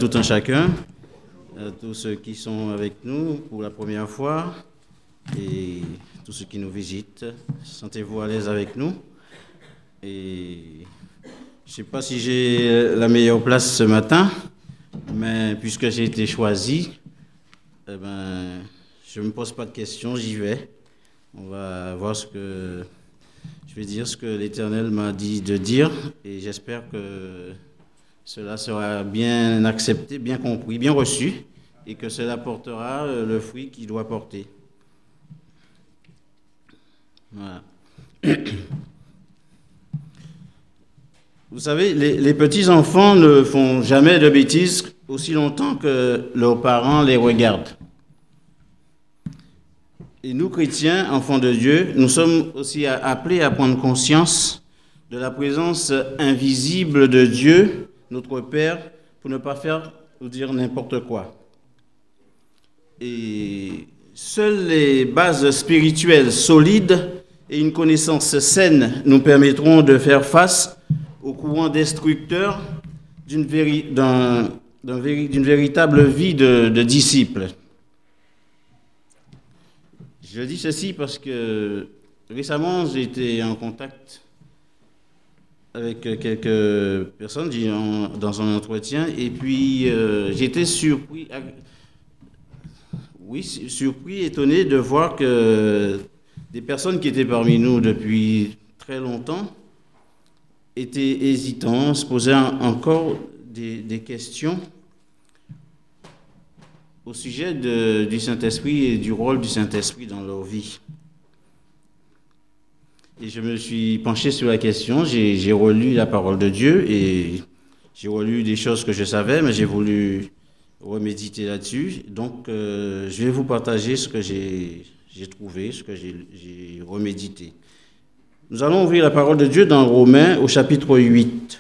tout un chacun, à tous ceux qui sont avec nous pour la première fois et tous ceux qui nous visitent. Sentez-vous à l'aise avec nous. Et je ne sais pas si j'ai la meilleure place ce matin, mais puisque j'ai été choisi, je ne me pose pas de questions, j'y vais. On va voir je vais dire ce que l'Éternel m'a dit de dire et j'espère que cela sera bien accepté, bien compris, bien reçu et que cela portera le fruit qu'il doit porter. Voilà. Vous savez, les petits-enfants ne font jamais de bêtises aussi longtemps que leurs parents les regardent. Et nous, chrétiens, enfants de Dieu, nous sommes aussi appelés à prendre conscience de la présence invisible de Dieu, notre Père, pour ne pas faire ou dire n'importe quoi. Et seules les bases spirituelles solides et une connaissance saine nous permettront de faire face au courant destructeur d'une véritable vie de disciple. Je dis ceci parce que récemment, j'ai été en contact avec quelques personnes dans un entretien et puis j'ai été surpris, étonné de voir que des personnes qui étaient parmi nous depuis très longtemps étaient hésitants, se posaient encore des questions au sujet du Saint-Esprit et du rôle du Saint-Esprit dans leur vie. Et je me suis penché sur la question, j'ai relu la parole de Dieu et j'ai relu des choses que je savais, mais j'ai voulu reméditer là-dessus. Donc, je vais vous partager ce que j'ai trouvé, ce que j'ai remédité. Nous allons ouvrir la parole de Dieu dans Romains au chapitre 8.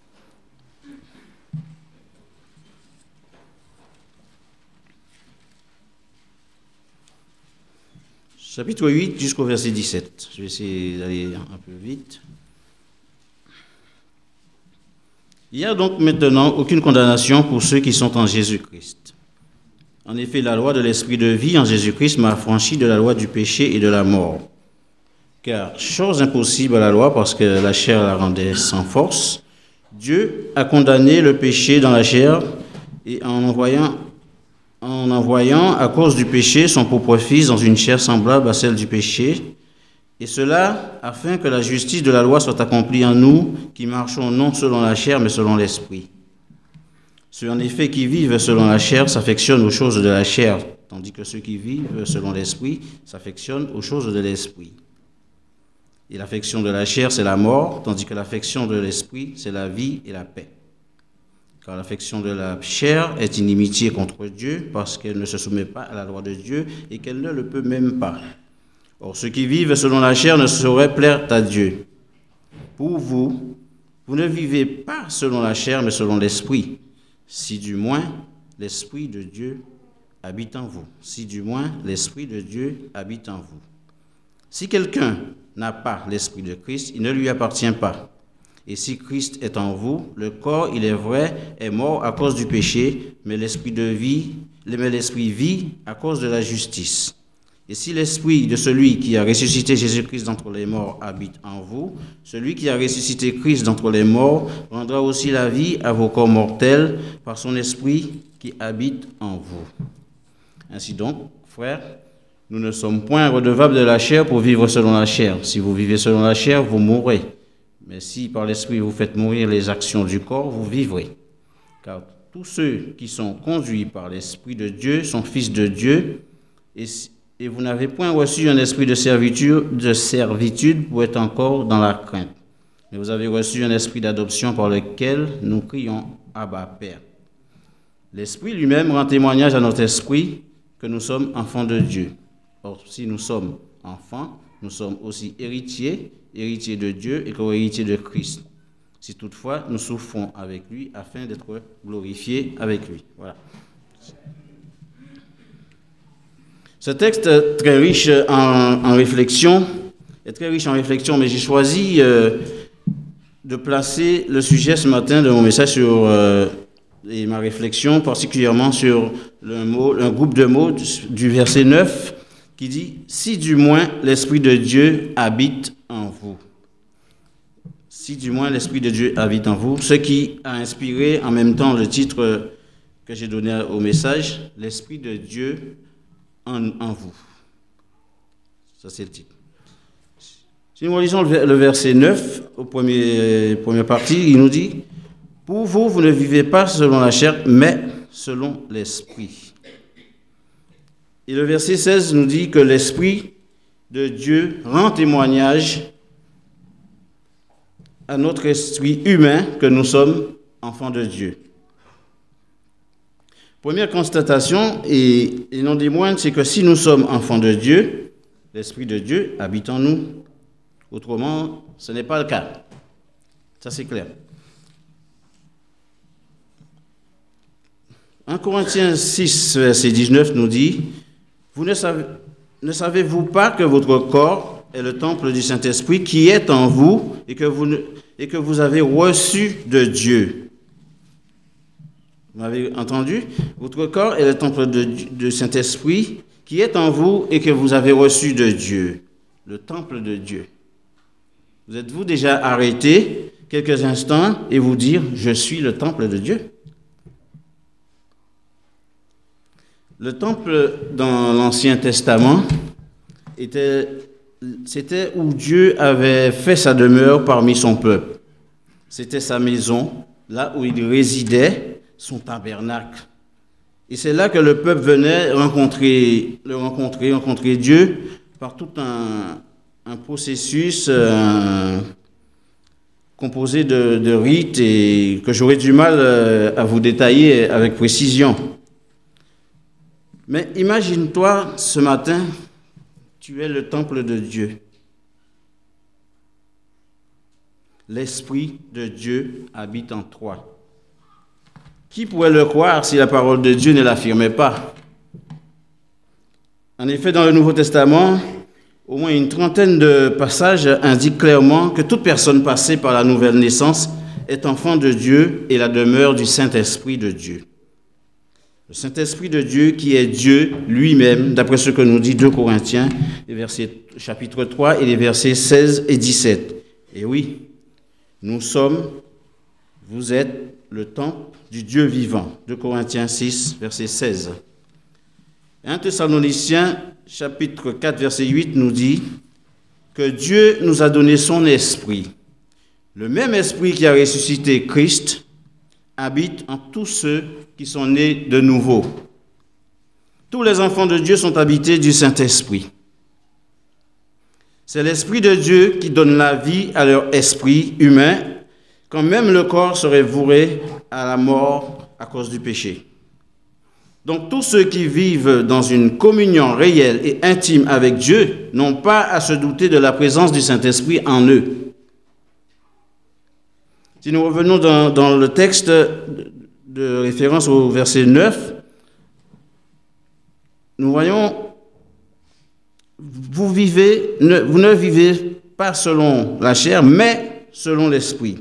Chapitre 8 jusqu'au verset 17. Je vais essayer d'aller un peu vite. Il n'y a donc maintenant aucune condamnation pour ceux qui sont en Jésus-Christ. En effet, la loi de l'esprit de vie en Jésus-Christ m'a affranchi de la loi du péché et de la mort. Car, chose impossible à la loi parce que la chair la rendait sans force, Dieu a condamné le péché dans la chair et en envoyant à cause du péché son propre Fils dans une chair semblable à celle du péché, et cela afin que la justice de la loi soit accomplie en nous, qui marchons non selon la chair, mais selon l'esprit. Ceux en effet qui vivent selon la chair s'affectionnent aux choses de la chair, tandis que ceux qui vivent selon l'esprit s'affectionnent aux choses de l'esprit. Et l'affection de la chair, c'est la mort, tandis que l'affection de l'esprit, c'est la vie et la paix. Car l'affection de la chair est inimitié contre Dieu, parce qu'elle ne se soumet pas à la loi de Dieu et qu'elle ne le peut même pas. Or, ceux qui vivent selon la chair ne sauraient plaire à Dieu. Pour vous, vous ne vivez pas selon la chair, mais selon l'esprit, si du moins l'esprit de Dieu habite en vous. Si du moins l'esprit de Dieu habite en vous. Si quelqu'un n'a pas l'esprit de Christ, il ne lui appartient pas. Et si Christ est en vous, le corps, il est vrai, est mort à cause du péché, mais l'esprit vit à cause de la justice. Et si l'esprit de celui qui a ressuscité Jésus-Christ d'entre les morts habite en vous, celui qui a ressuscité Christ d'entre les morts rendra aussi la vie à vos corps mortels par son esprit qui habite en vous. Ainsi donc, frères, nous ne sommes point redevables de la chair pour vivre selon la chair. Si vous vivez selon la chair, vous mourrez. Mais si par l'esprit vous faites mourir les actions du corps, vous vivrez. Car tous ceux qui sont conduits par l'esprit de Dieu sont fils de Dieu, et vous n'avez point reçu un esprit de servitude pour être encore dans la crainte. Mais vous avez reçu un esprit d'adoption par lequel nous crions Abba, Père. L'esprit lui-même rend témoignage à notre esprit que nous sommes enfants de Dieu. Or, si nous sommes enfants, nous sommes aussi héritiers de Dieu et co-héritiers de Christ. Si toutefois nous souffrons avec lui afin d'être glorifiés avec lui. Voilà. Ce texte est très riche en réflexion, mais j'ai choisi de placer le sujet ce matin de mon message sur et ma réflexion particulièrement sur un groupe de mots du verset 9 qui dit « Si du moins l'Esprit de Dieu habite en vous ». Si du moins l'Esprit de Dieu habite en vous, ce qui a inspiré en même temps le titre que j'ai donné au message, « L'Esprit de Dieu en vous ». Ça c'est le titre. Si nous lisons le verset 9, première partie, il nous dit « Pour vous, vous ne vivez pas selon la chair, mais selon l'Esprit ». Et le verset 16 nous dit que l'Esprit de Dieu rend témoignage à notre esprit humain que nous sommes enfants de Dieu. Première constatation, et non des moindres, c'est que si nous sommes enfants de Dieu, l'Esprit de Dieu habite en nous. Autrement, ce n'est pas le cas. Ça, c'est clair. 1 Corinthiens 6, verset 19 nous dit « Ne savez-vous pas que votre corps est le temple du Saint-Esprit qui est en vous et que vous avez reçu de Dieu ?» Vous m'avez entendu? Votre corps est le temple du Saint-Esprit qui est en vous et que vous avez reçu de Dieu. Le temple de Dieu. Vous êtes-vous déjà arrêté quelques instants et vous dire « Je suis le temple de Dieu » ? Le temple dans l'Ancien Testament, c'était où Dieu avait fait sa demeure parmi son peuple. C'était sa maison, là où il résidait, son tabernacle. Et c'est là que le peuple venait rencontrer Dieu par tout un processus composé de rites et que j'aurais du mal à vous détailler avec précision. Mais imagine-toi, ce matin, tu es le temple de Dieu. L'Esprit de Dieu habite en toi. Qui pourrait le croire si la parole de Dieu ne l'affirmait pas? En effet, dans le Nouveau Testament, au moins une trentaine de passages indiquent clairement que toute personne passée par la nouvelle naissance est enfant de Dieu et la demeure du Saint-Esprit de Dieu. Le Saint-Esprit de Dieu qui est Dieu lui-même, d'après ce que nous dit 2 Corinthiens, chapitre 3 et les versets 16 et 17. Et oui, vous êtes le temple du Dieu vivant. 2 Corinthiens 6, verset 16. 1 Thessaloniciens, chapitre 4, verset 8 nous dit que Dieu nous a donné son esprit. Le même esprit qui a ressuscité Christ habite en tous ceux qui sont nés de nouveau. Tous les enfants de Dieu sont habités du Saint-Esprit. C'est l'Esprit de Dieu qui donne la vie à leur esprit humain, quand même le corps serait voué à la mort à cause du péché. Donc tous ceux qui vivent dans une communion réelle et intime avec Dieu n'ont pas à se douter de la présence du Saint-Esprit en eux. Si nous revenons dans le texte de référence au verset 9, nous voyons, vous ne vivez pas selon la chair, mais selon l'esprit.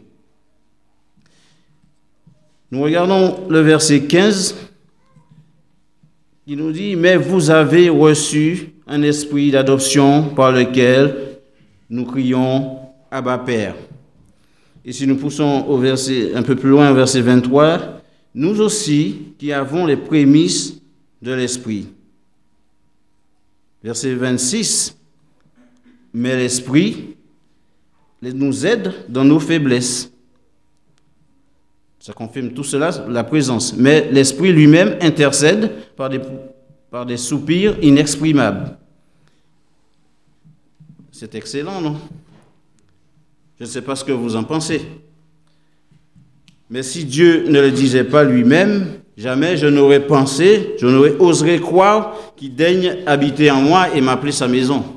Nous regardons le verset 15, qui nous dit « Mais vous avez reçu un esprit d'adoption par lequel nous crions « Abba, Père ». Et si nous poussons un peu plus loin, au verset 23, « Nous aussi qui avons les prémices de l'esprit ». Verset 26, « Mais l'esprit nous aide dans nos faiblesses ». Ça confirme tout cela, la présence. Mais l'Esprit lui-même intercède par des soupirs inexprimables. C'est excellent, non? Je ne sais pas ce que vous en pensez. Mais si Dieu ne le disait pas lui-même, jamais je n'aurais osé croire qu'il daigne habiter en moi et m'appeler sa maison.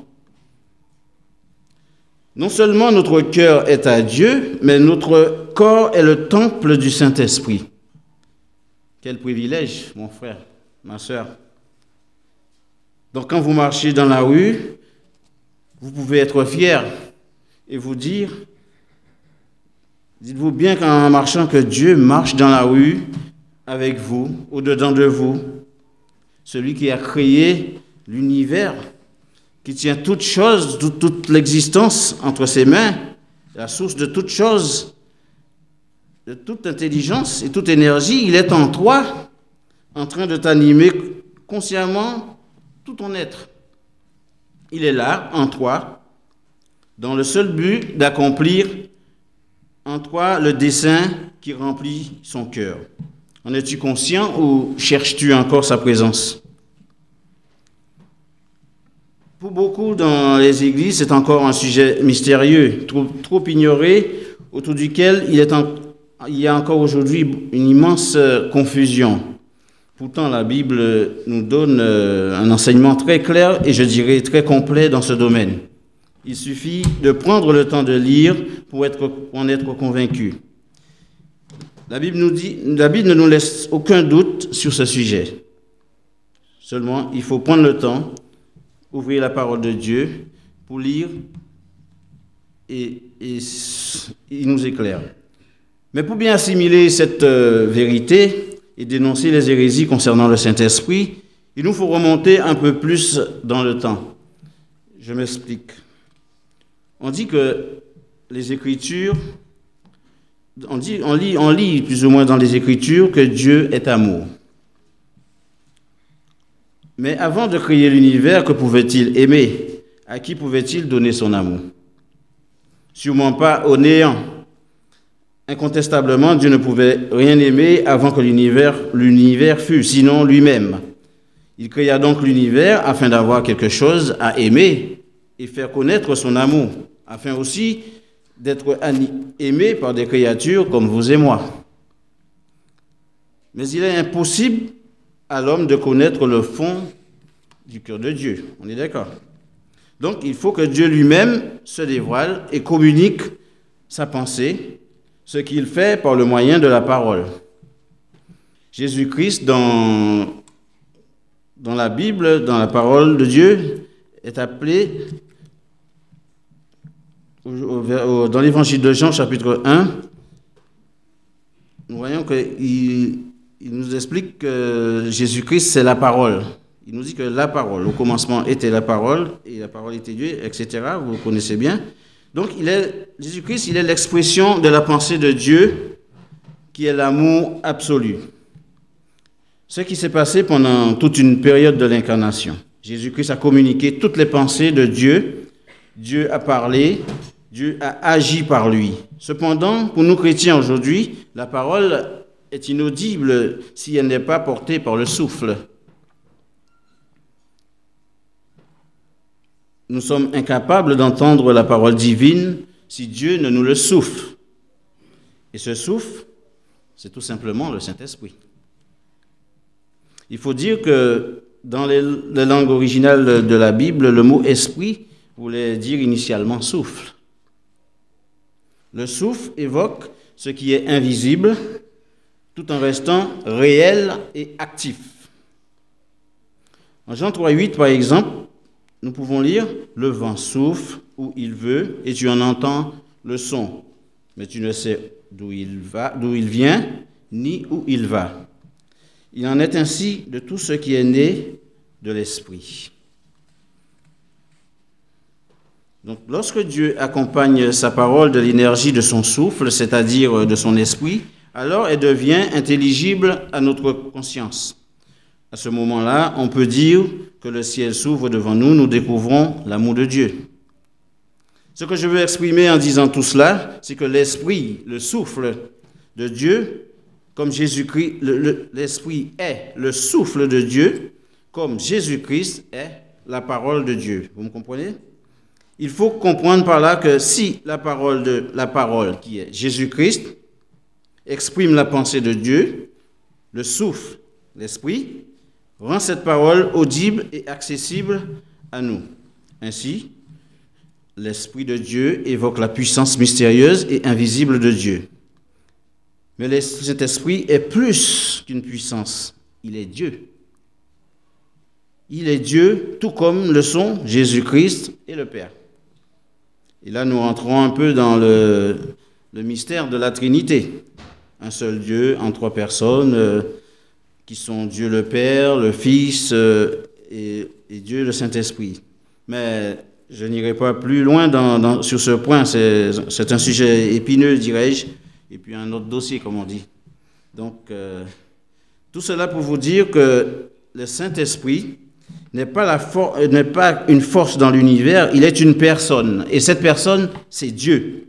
Non seulement notre cœur est à Dieu, mais notre corps est le temple du Saint-Esprit. Quel privilège, mon frère, ma sœur. Donc quand vous marchez dans la rue, vous pouvez être fier et vous dites-vous bien qu'en marchant que Dieu marche dans la rue avec vous, au-dedans de vous, celui qui a créé l'univers, qui tient toute chose, toute l'existence entre ses mains, la source de toute chose, de toute intelligence et toute énergie, il est en toi, en train de t'animer consciemment tout ton être. Il est là, en toi, dans le seul but d'accomplir en toi le dessein qui remplit son cœur. En es-tu conscient ou cherches-tu encore sa présence? Pour beaucoup dans les églises, c'est encore un sujet mystérieux, trop ignoré, autour duquel il y a encore aujourd'hui une immense confusion. Pourtant, la Bible nous donne un enseignement très clair et je dirais très complet dans ce domaine. Il suffit de prendre le temps de lire pour en être convaincu. La Bible ne nous laisse aucun doute sur ce sujet. Seulement, il faut prendre le temps, ouvrir la parole de Dieu pour lire et il nous éclaire. Mais pour bien assimiler cette vérité et dénoncer les hérésies concernant le Saint-Esprit, il nous faut remonter un peu plus dans le temps. Je m'explique. On dit que les Écritures, on lit plus ou moins dans les Écritures que Dieu est amour. Mais avant de créer l'univers, que pouvait-il aimer? À qui pouvait-il donner son amour? Sûrement pas au néant. Incontestablement, Dieu ne pouvait rien aimer avant que l'univers fût, sinon lui-même. Il créa donc l'univers afin d'avoir quelque chose à aimer et faire connaître son amour, afin aussi d'être aimé par des créatures comme vous et moi. Mais il est impossible à l'homme de connaître le fond du cœur de Dieu. On est d'accord? Donc, il faut que Dieu lui-même se dévoile et communique sa pensée, ce qu'il fait par le moyen de la parole. Jésus-Christ, dans la Bible, dans la parole de Dieu, est appelé, dans l'évangile de Jean, chapitre 1, nous voyons qu'il nous explique que Jésus-Christ, c'est la parole. Il nous dit que la parole, au commencement était la parole, et la parole était Dieu, etc. Vous le connaissez bien. Donc, Jésus-Christ, il est l'expression de la pensée de Dieu, qui est l'amour absolu. Ce qui s'est passé pendant toute une période de l'incarnation. Jésus-Christ a communiqué toutes les pensées de Dieu. Dieu a parlé, Dieu a agi par lui. Cependant, pour nous chrétiens aujourd'hui, la parole est inaudible si elle n'est pas portée par le souffle. Nous sommes incapables d'entendre la parole divine si Dieu ne nous le souffle. Et ce souffle, c'est tout simplement le Saint-Esprit. Il faut dire que dans les langues originales de la Bible, le mot « esprit » voulait dire initialement « souffle ». Le souffle évoque ce qui est invisible, tout en restant réel et actif. En Jean 3,8, par exemple, nous pouvons lire « Le vent souffle où il veut et tu en entends le son, mais tu ne sais d'où il vient, ni où il va. » Il en est ainsi de tout ce qui est né de l'Esprit. Donc, lorsque Dieu accompagne sa parole de l'énergie de son souffle, c'est-à-dire de son esprit, alors elle devient intelligible à notre conscience. À ce moment-là, on peut dire que le ciel s'ouvre devant nous, nous découvrons l'amour de Dieu. Ce que je veux exprimer en disant tout cela, c'est que l'esprit, le souffle de Dieu, comme Jésus-Christ, l'esprit est le souffle de Dieu, comme Jésus-Christ est la parole de Dieu. Vous me comprenez? Il faut comprendre par là que si la parole qui est Jésus-Christ exprime la pensée de Dieu, le souffle, l'esprit, rend cette parole audible et accessible à nous. Ainsi, l'Esprit de Dieu évoque la puissance mystérieuse et invisible de Dieu. Mais cet esprit est plus qu'une puissance. Il est Dieu. Il est Dieu, tout comme le sont Jésus-Christ et le Père. Et là, nous rentrons un peu dans le mystère de la Trinité. un seul Dieu en trois personnes qui sont Dieu le Père, le Fils et Dieu le Saint-Esprit. Mais je n'irai pas plus loin sur ce point, c'est un sujet épineux, dirais-je, et puis un autre dossier, comme on dit. Donc, tout cela pour vous dire que le Saint-Esprit n'est pas une force dans l'univers, il est une personne. Et cette personne, c'est Dieu.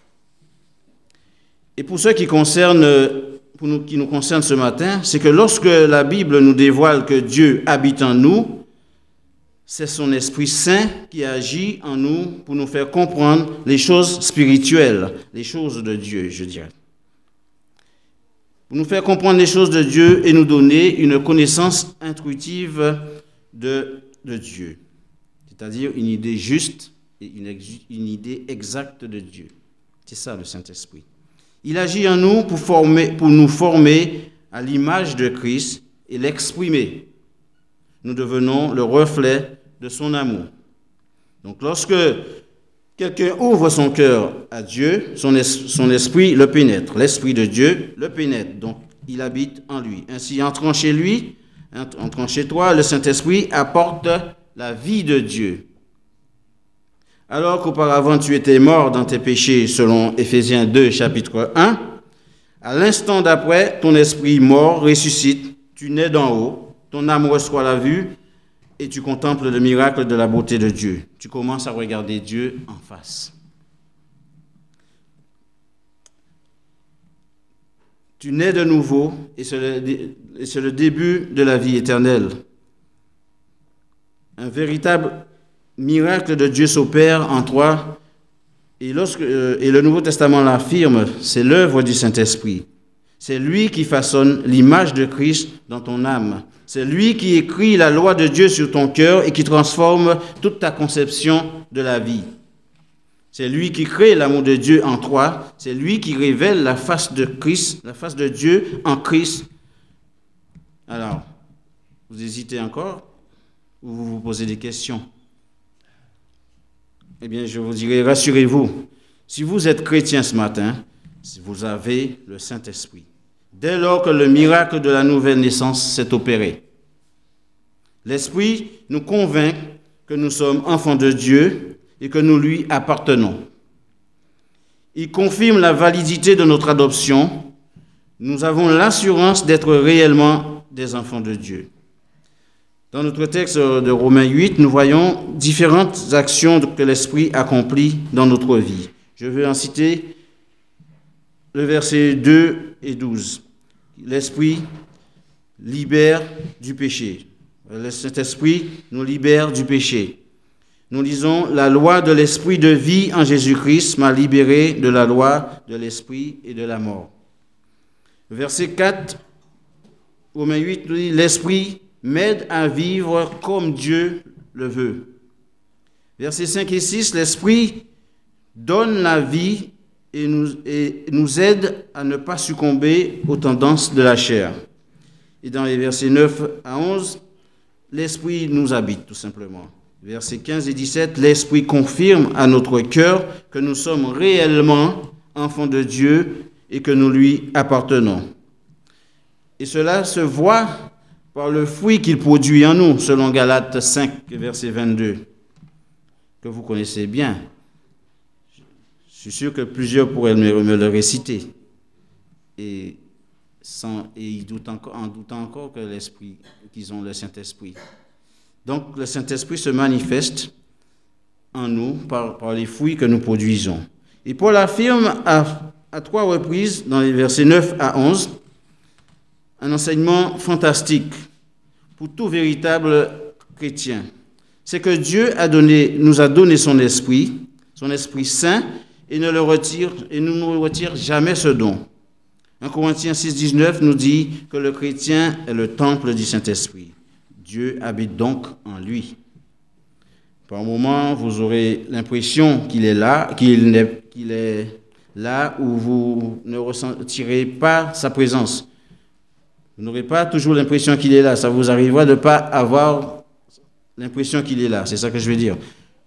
Et pour ce qui nous concerne ce matin, c'est que lorsque la Bible nous dévoile que Dieu habite en nous, c'est son Esprit Saint qui agit en nous pour nous faire comprendre les choses spirituelles, les choses de Dieu, je dirais. Pour nous faire comprendre les choses de Dieu et nous donner une connaissance intuitive de Dieu, c'est-à-dire une idée juste et une idée exacte de Dieu. C'est ça le Saint-Esprit. Il agit en nous pour nous former à l'image de Christ et l'exprimer. Nous devenons le reflet de son amour. Donc lorsque quelqu'un ouvre son cœur à Dieu, son esprit le pénètre. L'Esprit de Dieu le pénètre, donc il habite en lui. Ainsi, entrant chez toi, le Saint-Esprit apporte la vie de Dieu. Alors qu'auparavant tu étais mort dans tes péchés, selon Éphésiens 2, chapitre 1, à l'instant d'après, ton esprit mort ressuscite, tu nais d'en haut, ton âme reçoit la vue et tu contemples le miracle de la beauté de Dieu. Tu commences à regarder Dieu en face. Tu nais de nouveau et c'est le début de la vie éternelle. Un véritable miracle de Dieu s'opère en toi et le Nouveau Testament l'affirme, c'est l'œuvre du Saint-Esprit. C'est lui qui façonne l'image de Christ dans ton âme. C'est lui qui écrit la loi de Dieu sur ton cœur et qui transforme toute ta conception de la vie. C'est lui qui crée l'amour de Dieu en toi. C'est lui qui révèle la face de Christ, la face de Dieu en Christ. Alors, vous hésitez encore ou vous vous posez des questions? Eh bien, je vous dirai, rassurez-vous, si vous êtes chrétien ce matin, vous avez le Saint-Esprit. Dès lors que le miracle de la nouvelle naissance s'est opéré, l'Esprit nous convainc que nous sommes enfants de Dieu et que nous lui appartenons. Il confirme la validité de notre adoption. Nous avons l'assurance d'être réellement des enfants de Dieu. Dans notre texte de Romains 8, nous voyons différentes actions que l'Esprit accomplit dans notre vie. Je vais en citer le verset 2 et 12. L'Esprit libère du péché. Le Saint-Esprit nous libère du péché. Nous lisons, la loi de l'Esprit de vie en Jésus-Christ m'a libéré de la loi de l'Esprit et de la mort. Verset 4, Romains 8, nous dit, l'Esprit m'aide à vivre comme Dieu le veut. Versets 5 et 6, l'Esprit donne la vie et nous aide à ne pas succomber aux tendances de la chair. Et dans les versets 9 à 11, l'Esprit nous habite tout simplement. Versets 15 et 17, l'Esprit confirme à notre cœur que nous sommes réellement enfants de Dieu et que nous lui appartenons. Et cela se voit par le fruit qu'il produit en nous, selon Galates 5, verset 22, que vous connaissez bien. Je suis sûr que plusieurs pourraient me le réciter. Et ils doutent encore que qu'ils ont le Saint-Esprit. Donc, le Saint-Esprit se manifeste en nous par les fruits que nous produisons. Et Paul affirme à 3 reprises, dans les versets 9 à 11, un enseignement fantastique pour tout véritable chrétien. C'est que Dieu nous a donné son Esprit Saint, et ne nous retire jamais ce don. 1 Corinthiens 6, 19 nous dit que le chrétien est le temple du Saint-Esprit. Dieu habite donc en lui. Par moments, vous aurez l'impression qu'il est là, qu'il est là où vous ne ressentirez pas sa présence. Vous n'aurez pas toujours l'impression qu'il est là. Ça vous arrivera de ne pas avoir l'impression qu'il est là. C'est ça que je veux dire.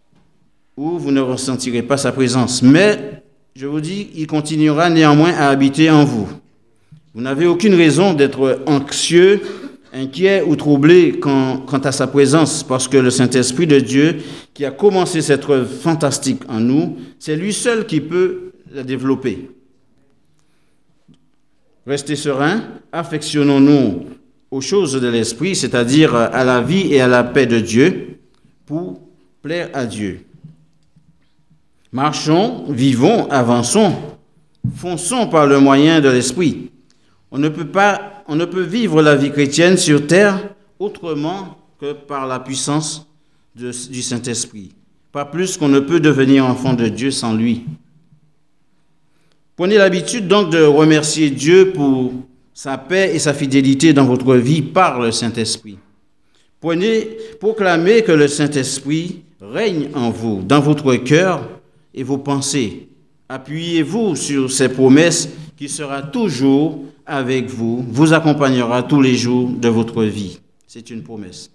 Ou vous ne ressentirez pas sa présence. Mais, je vous dis, il continuera néanmoins à habiter en vous. Vous n'avez aucune raison d'être anxieux, inquiet ou troublé quant à sa présence, parce que le Saint-Esprit de Dieu, qui a commencé cette œuvre fantastique en nous, c'est lui seul qui peut la développer. Restez sereins, affectionnons-nous aux choses de l'Esprit, c'est-à-dire à la vie et à la paix de Dieu, pour plaire à Dieu. Marchons, vivons, avançons, fonçons par le moyen de l'Esprit. On ne peut vivre la vie chrétienne sur terre autrement que par la puissance du Saint-Esprit. Pas plus qu'on ne peut devenir enfant de Dieu sans lui. Prenez l'habitude donc de remercier Dieu pour sa paix et sa fidélité dans votre vie par le Saint-Esprit. Proclamez que le Saint-Esprit règne en vous, dans votre cœur et vos pensées. Appuyez-vous sur ses promesses qui sera toujours avec vous, vous accompagnera tous les jours de votre vie. C'est une promesse.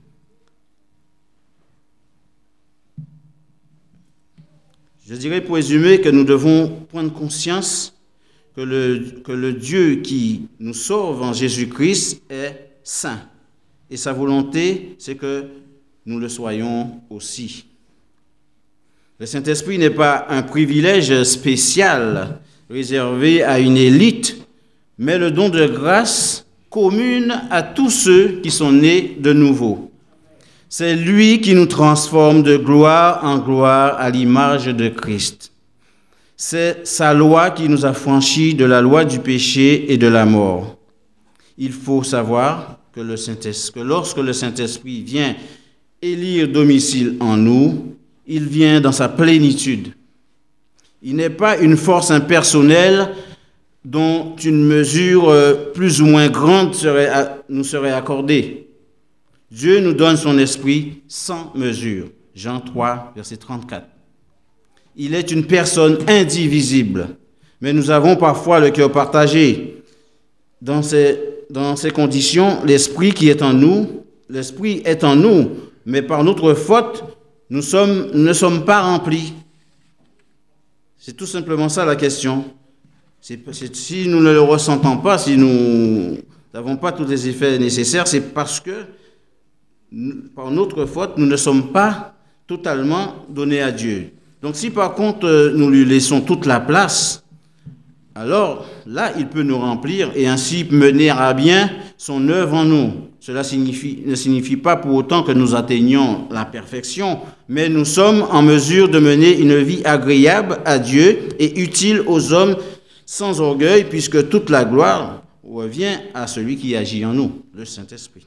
Je dirais pour résumer que nous devons prendre conscience que le Dieu qui nous sauve en Jésus-Christ est saint. Et sa volonté, c'est que nous le soyons aussi. Le Saint-Esprit n'est pas un privilège spécial réservé à une élite, mais le don de grâce commune à tous ceux qui sont nés de nouveau. C'est lui qui nous transforme de gloire en gloire à l'image de Christ. C'est sa loi qui nous a franchis de la loi du péché et de la mort. Il faut savoir que lorsque le Saint-Esprit vient élire domicile en nous, il vient dans sa plénitude. Il n'est pas une force impersonnelle dont une mesure plus ou moins grande nous serait accordée. Dieu nous donne son esprit sans mesure. Jean 3, verset 34. Il est une personne indivisible, mais nous avons parfois le cœur partagé. Dans ces conditions, l'esprit est en nous, mais par notre faute, nous ne sommes pas remplis. C'est tout simplement ça la question. Si nous ne le ressentons pas, si nous n'avons pas tous les effets nécessaires, c'est parce que par notre faute, nous ne sommes pas totalement donnés à Dieu. Donc si par contre nous lui laissons toute la place, alors là il peut nous remplir et ainsi mener à bien son œuvre en nous. Cela ne signifie pas pour autant que nous atteignions la perfection, mais nous sommes en mesure de mener une vie agréable à Dieu et utile aux hommes sans orgueil, puisque toute la gloire revient à celui qui agit en nous, le Saint-Esprit.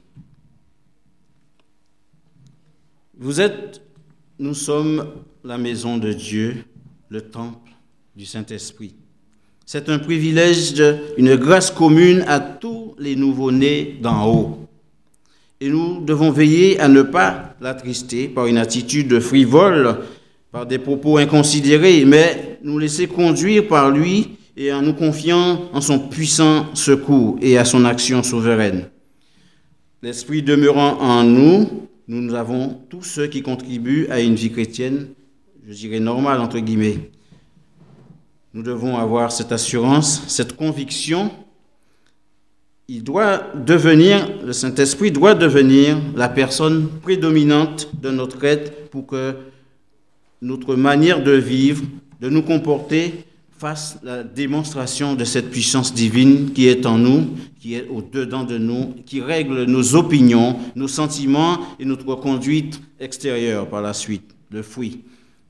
Nous sommes la maison de Dieu, le temple du Saint-Esprit. C'est un privilège, une grâce commune à tous les nouveau-nés d'en haut. Et nous devons veiller à ne pas l'attrister par une attitude frivole, par des propos inconsidérés, mais nous laisser conduire par lui et en nous confiant en son puissant secours et à son action souveraine. L'Esprit demeurant en nous, nous avons tous ceux qui contribuent à une vie chrétienne, je dirais normale entre guillemets. Nous devons avoir cette assurance, cette conviction. Le Saint-Esprit doit devenir la personne prédominante de notre être pour que notre manière de vivre, de nous comporter, fasse la démonstration de cette puissance divine qui est en nous, qui est au-dedans de nous, qui règle nos opinions, nos sentiments et notre conduite extérieure par la suite, le fruit.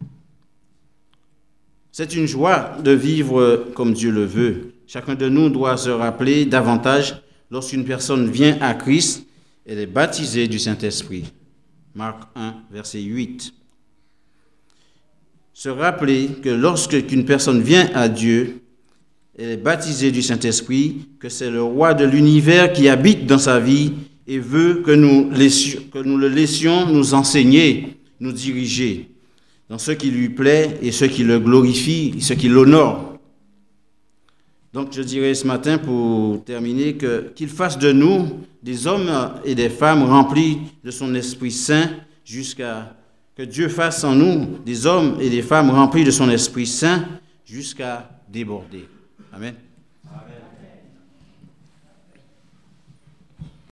C'est une joie de vivre comme Dieu le veut. Chacun de nous doit se rappeler davantage lorsqu'une personne vient à Christ, elle est baptisée du Saint-Esprit. Marc 1, verset 8. Se rappeler que lorsqu'une personne vient à Dieu, elle est baptisée du Saint-Esprit, que c'est le roi de l'univers qui habite dans sa vie et veut que nous le laissions nous enseigner, nous diriger dans ce qui lui plaît et ce qui le glorifie, ce qui l'honore. Donc je dirais ce matin pour terminer qu'il fasse de nous des hommes et des femmes remplis de son Esprit Saint que Dieu fasse en nous des hommes et des femmes remplis de son Esprit Saint jusqu'à déborder. Amen.